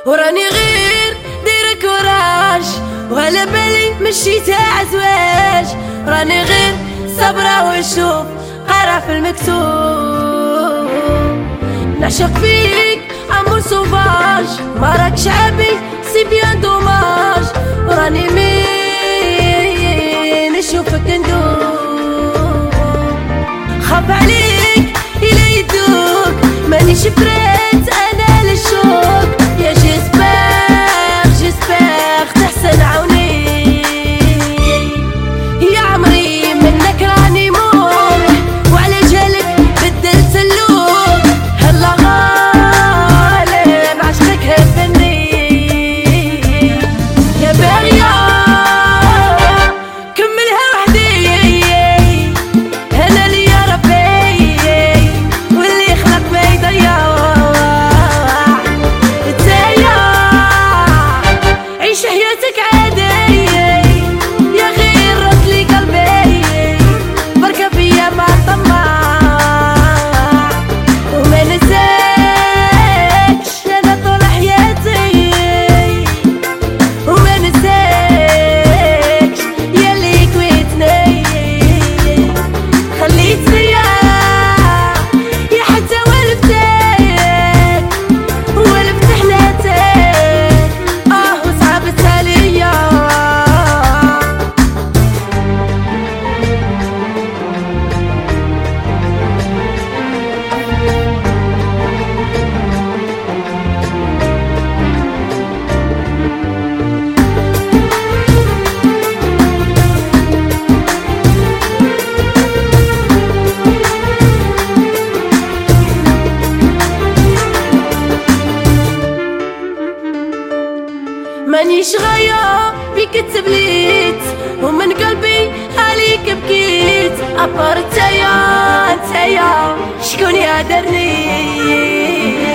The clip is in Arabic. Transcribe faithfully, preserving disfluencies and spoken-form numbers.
وراني غير دير كوراج وهلا بالي مشي تاع زواج. راني غير صبرة ونشوف قرا في المكتوب. نعشق فيك امور سوفاج ما راك شعبي سي بيان دوماج. راني مين نشوفك ندوب. خاف عليك إلا يدوك مانيش بريت انا للشوق. يا جيسبر جيسبر تحسن عوني يا عمري منك راني موح. وعلى جالك بدلت اللون هلا غالب عشقك هبني يا باغية كملها وحدي. انا اللي يا ربي واللي خلق ما يضيع. تايا عيش حياتك عادي يا غير رد لي قلبي. بركة فيا مع الطماع وما نساكش انا طول حياتي. وما نساكش ياللي كويتني خليتني يا حتى ولفتك ولفت حناتك. اه وصعبتها ليا. مانيش غاية بيك تبليت ومن قلبي عليك بكيت. ابار تايا تايا شكون يهدرني